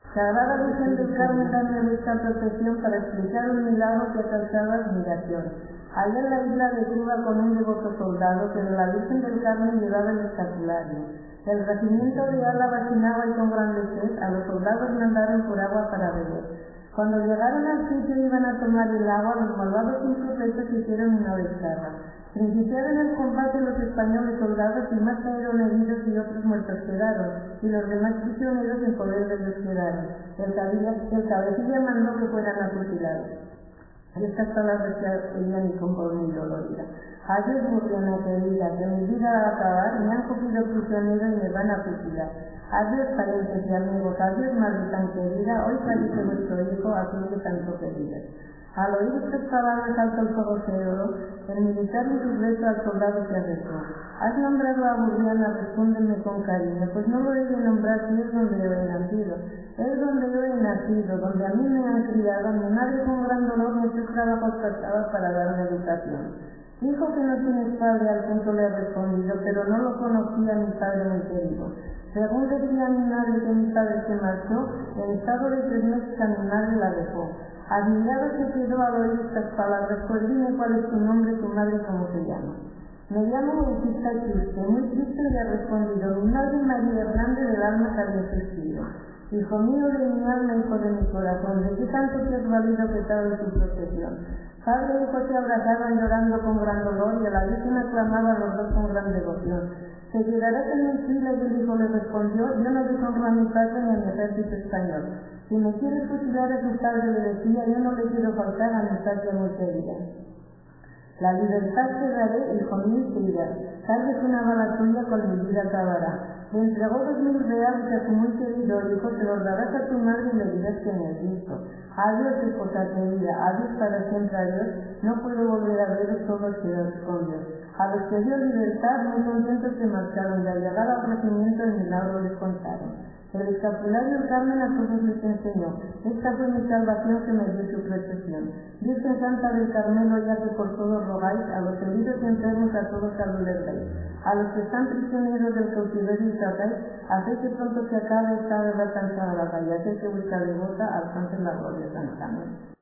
Sagrada Virgen del Carmen, dame vuestra protección para explicar un milagro que ha causado admiración. Allá en la isla de Cuba, con un devoto soldado, pero la Virgen del Carmen llevaba el escapulario. El regimiento real la vacinaba y con gran sed a los soldados mandaron por agua para beber. Cuando llegaron al sitio y iban a tomar el agua, los malvados insurrectos hicieron una descarga. Principiaron el combate los españoles soldados y más cayeron heridos y otros muertos quedaron, y los demás prisioneros en poder de Dios quedaron. El cabecilla mandó que fueran afusilados. Y estas palabras se oían y con dolorida. Adiós, Murriana querida, que mi vida va a acabar, me han cogido prisionero y me van a fusilar. Adiós, parientes y amigos, adiós, madre tan querida, hoy fallece vuestro hijo, a quien de tanto querida. Al oír estas palabras alzó el fuego cerebro, el militar en su reto al soldado se arrestó. Has nombrado a Murriana, respóndeme con cariño, pues no lo he de nombrar si es donde yo he nacido. Es donde yo he nacido, donde a mí me han criado, mi madre con gran dolor muchos trabajos pasaba para darme educación. Hijo, que no tienes padre, al punto le he respondido, pero no lo conocía mi padre muy querido. Según decía mi madre que mi padre se marchó, en estado de 3 meses a mi madre la dejó. Admirado se quedó al oír estas palabras, pues dime cuál es tu nombre, tu madre, cómo se llama. Me llamo Bautista Chusque, muy triste le ha respondido, mi madre María Hernández del alma que había existido. Hijo mío de mi alma, hijo de mi corazón, ¿de qué tanto te has valido que estaba en tu protección? Padre e hijo se abrazaban llorando con gran dolor y a la Virgen aclamaban los dos con gran devoción. ¿Te quedarás en mi fila? Y el hijo le respondió, yo no deshonro a mi patria ni a mi ejército español. Si me quieres fusilar a su padre, le decía, yo no le quiero faltar a mi patria muy querida. La libertad te daré, hijo mío, y te irás. Tal vez una bala tuya con mi vida acabará. Le entregó 2.000 reales a su muy querido hijo, se los darás a tu madre y le dirás que me has visto. Adiós, esposa querida, adiós para siempre, adiós. No puedo volver a veros, todos quedados con Dios. A los que dio libertad, muy contentos se marcharon, y al llegar al regimiento el milagro les contaron. El escapulario del Carmen a todos les enseñó. Esta fue mi salvación que me dio su protección. Virgen Santa del Carmelo, ya que por todos rogáis, a los heridos y enfermos a todos salud les dais. A los que están prisioneros del cautiverio y sacáis, haced que pronto se acabe esta guerra tan sagrada, y haced que vuestra devota alcance la gloria santa.